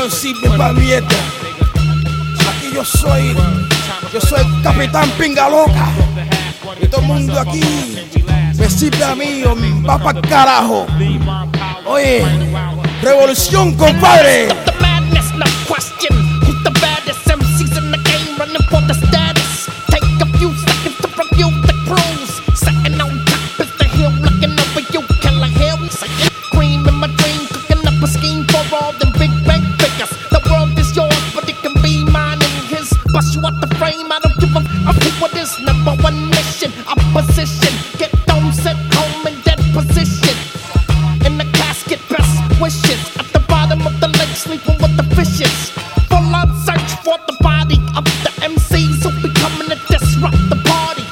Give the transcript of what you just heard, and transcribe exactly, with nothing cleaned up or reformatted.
no sirve pa' mierda. Aquí yo soy, yo soy el capitán pinga loca. Y todo el mundo aquí me sirve a mí o va pa'l carajo. Oye, revolución, compadre. Number one mission, opposition. Get thrown, sent home in dead position. In the casket, best wishes.